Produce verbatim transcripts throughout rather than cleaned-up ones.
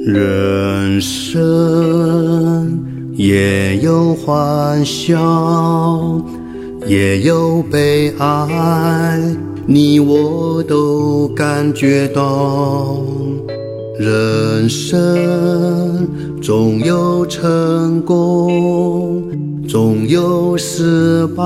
人生也有欢笑，也有悲哀，你我都感觉到。人生总有成功，总有失败，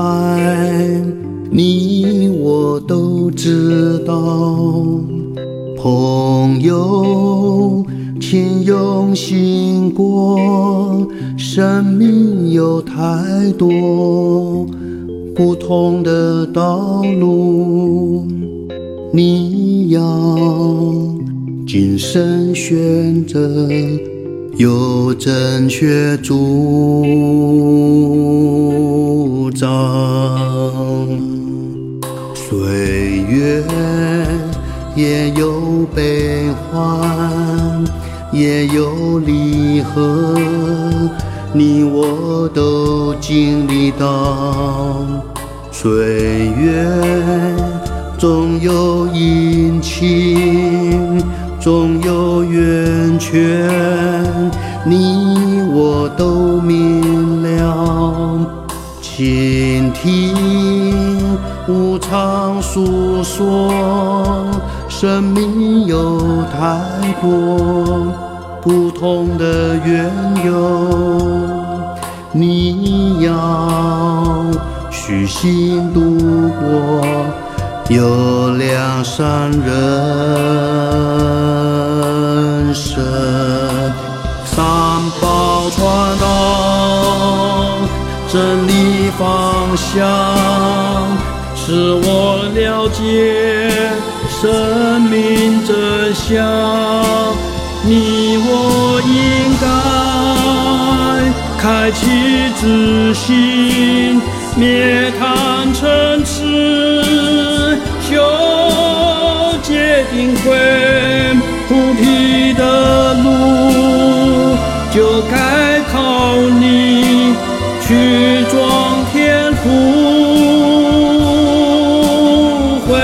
你我都知道。朋友，请用心过，生命有太多不同的道路，你要谨慎选择，有正确主张。岁月也有悲欢，也有离合，你我都经历到。岁月总有阴晴，总有圆缺，你我都明了。倾听无常诉说，生命有太多不同的缘由，你要虚心度过，有良善人生。三宝传道，真理方向，使我了解生命真相。你我应该开启自信，灭贪嗔痴，修戒定慧，菩提的路就该靠你去装天福慧。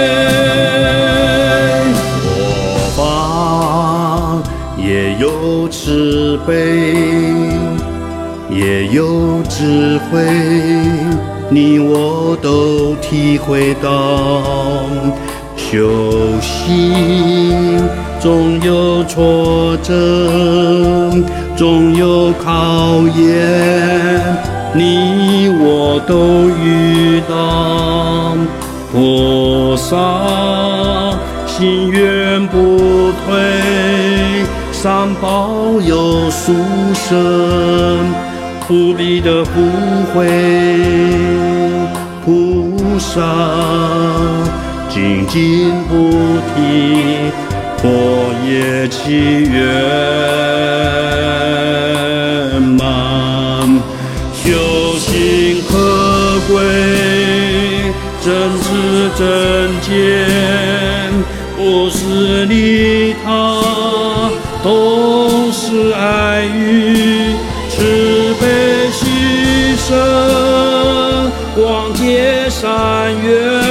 我方也有慈悲，也有智慧，你我都体会到。修行总有挫折，总有考验，你我都遇到。菩萨心愿不退，三宝有殊胜，不必的不悔。菩萨精进不停，佛业祈愿满。修行可贵，真知真见，不是利他，都是爱语，慈悲牺牲，广结善缘。